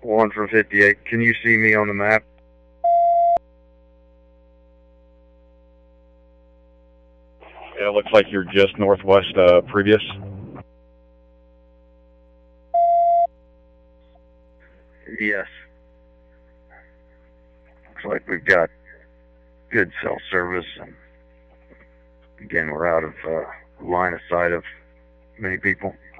One from 58. Can you see me on the map? Yeah, it looks like you're just northwest previous. Yes. Looks like we've got good cell service, and again, we're out of line of sight of many people.